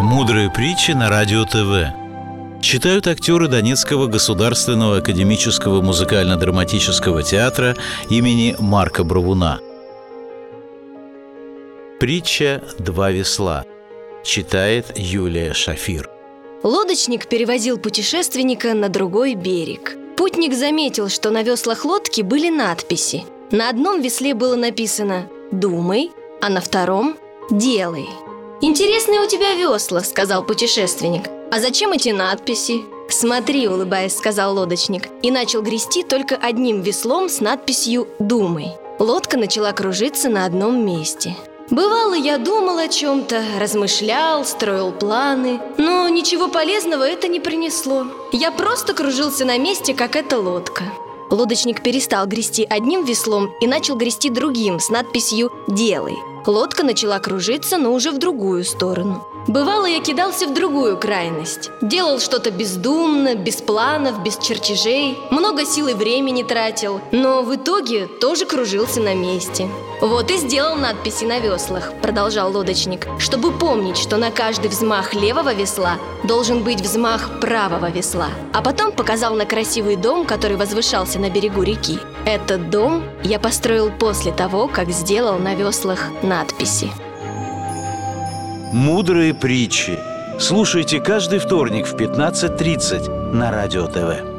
Мудрые притчи на Радио ТВ. Читают актеры Донецкого государственного академического музыкально-драматического театра имени Марка Бровуна. Притча «Два весла». Читает Юлия Шафир. Лодочник перевозил путешественника на другой берег. Путник заметил, что на веслах лодки были надписи. На одном весле было написано «Думай», а на втором «Делай». «Интересные у тебя весла», — сказал путешественник. «А зачем эти надписи?» «Смотри», — улыбаясь, сказал лодочник, и начал грести только одним веслом с надписью «Думай». Лодка начала кружиться на одном месте. Бывало, я думал о чем-то, размышлял, строил планы, но ничего полезного это не принесло. Я просто кружился на месте, как эта лодка. Лодочник перестал грести одним веслом и начал грести другим с надписью «Делай». Лодка начала кружиться, но уже в другую сторону. Бывало, я кидался в другую крайность. Делал что-то бездумно, без планов, без чертежей, много сил и времени тратил, но в итоге тоже кружился на месте. «Вот и сделал надписи на веслах», — продолжал лодочник, «чтобы помнить, что на каждый взмах левого весла должен быть взмах правого весла». А потом показал на красивый дом, который возвышался на берегу реки. Этот дом я построил после того, как сделал на веслах надписи. Мудрые притчи. Слушайте каждый вторник в 15:30 на Радио ТВ.